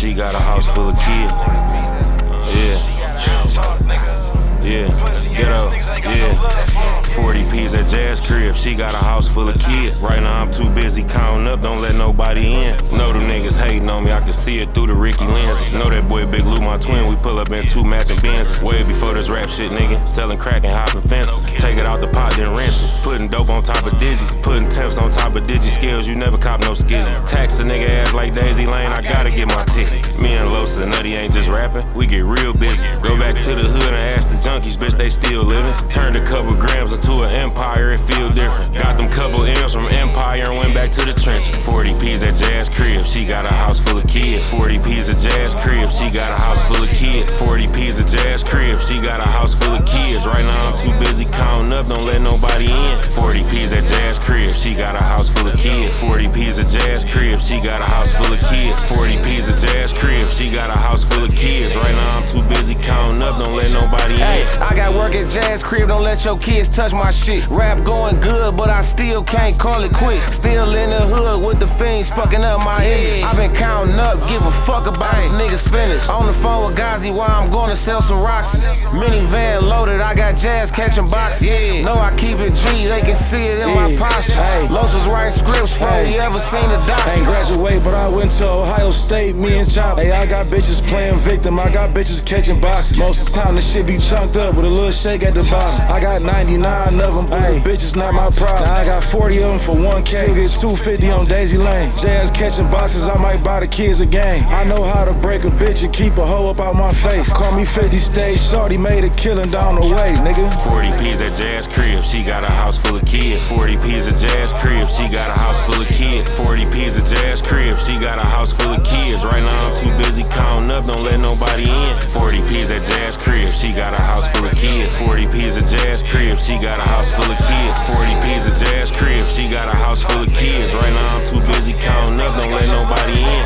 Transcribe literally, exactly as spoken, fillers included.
she got a house full of kids. Yeah. Yeah. Ghetto. Yeah. forty P's at Jazz crib, she got a house full of kids. Right now I'm too busy counting up, don't let nobody in. Know them niggas hating on me, I can see it through the Ricky lenses. Know that boy Big Lou, my twin, we pull up in two matching Benzes. Way before this rap shit, nigga. Selling crack and hopping fences. Take it out the pot, then rinse it. Putting dope on top of digits. Putting temps on top of digi scales, you never cop no skizzy. Tax a nigga ass like Daisy Lane, I gotta get my ticket. Me and Los and Nutty ain't just rapping, we get real busy. Go back to the hood and ask the junkies, bitch, they still living. Turned a couple grams into an empire, it feel different. Got them couple M's from Empire and went back to the trenches. forty P's at Jazz crib, she got a house full of kids. forty P's at Jazz crib, she got a house full of kids. forty P's at Jazz crib, she got a house full of kids. Right now I'm too busy counting up, don't let nobody in. forty P's at Jazz crib, she got a house full of kids. forty P's at Jazz crib, she got a house full of kids. forty P's at Jazz crib, she got a house full of kids. Right now I'm too busy counting up, don't let nobody in. Hey, I got work at Jazz crib, don't let your kids touch my shit. Rap going good, but I still can't call it quits. Still in the hood with the fiends fucking up my head. I been counting up, give a fuck about it, niggas finished. On the phone with Gazi while I'm gonna sell some Roxys. Minivan loaded, I got Jazz catching boxes. Yeah. Know I keep it G, they can see it in yeah. my posture. Hey. Los was writing scripts before hey. we ever seen a doctor. Ain't graduate, but I went to Ohio State, me and Chop. Hey, I got bitches playing victim, I got bitches catching boxes. Most of the time the shit be chunked up with a little shake at the bottom. I got ninety-nine of them, hey, bitches not my problem. Now I got forty of them for one K, still get two fifty on Daisy Lane. Jazz catching boxes, I might buy the kids a game. I know how to break a bitch and keep a hoe up out my face. Call me fifty stage shorty, made a killing down the way, nigga. forty P's at Jazz crib, she got a house full of kids. forty P's at Jazz crib, she got a house full of kids. forty P's at Jazz crib, she got a house full of kids. Right now I'm too busy counting up, don't let nobody in. forty P's at Jazz crib, she got a house full of kids. forty P's at Jazz crib, she got a house full of kids. forty P's at Jazz crib, she got a house full of kids. Right now I'm too busy counting up, don't let nobody in.